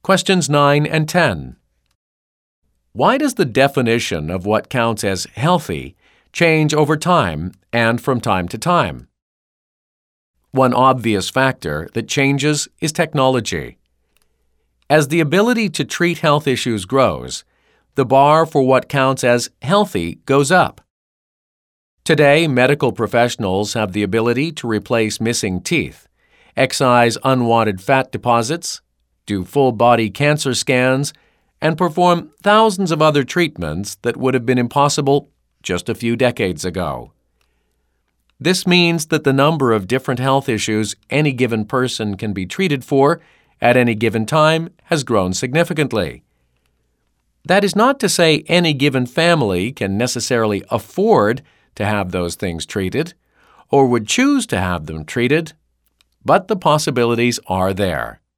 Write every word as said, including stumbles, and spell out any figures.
Questions nine and ten. Why does the definition of what counts as healthy change over time and from time to time? One obvious factor that changes is technology. As the ability to treat health issues grows, the bar for what counts as healthy goes up. Today, medical professionals have the ability to replace missing teeth, excise unwanted fat deposits, do full-body cancer scans, and perform thousands of other treatments that would have been impossible just a few decades ago. This means that the number of different health issues any given person can be treated for at any given time has grown significantly. That is not to say any given family can necessarily afford to have those things treated, or would choose to have them treated, but the possibilities are there.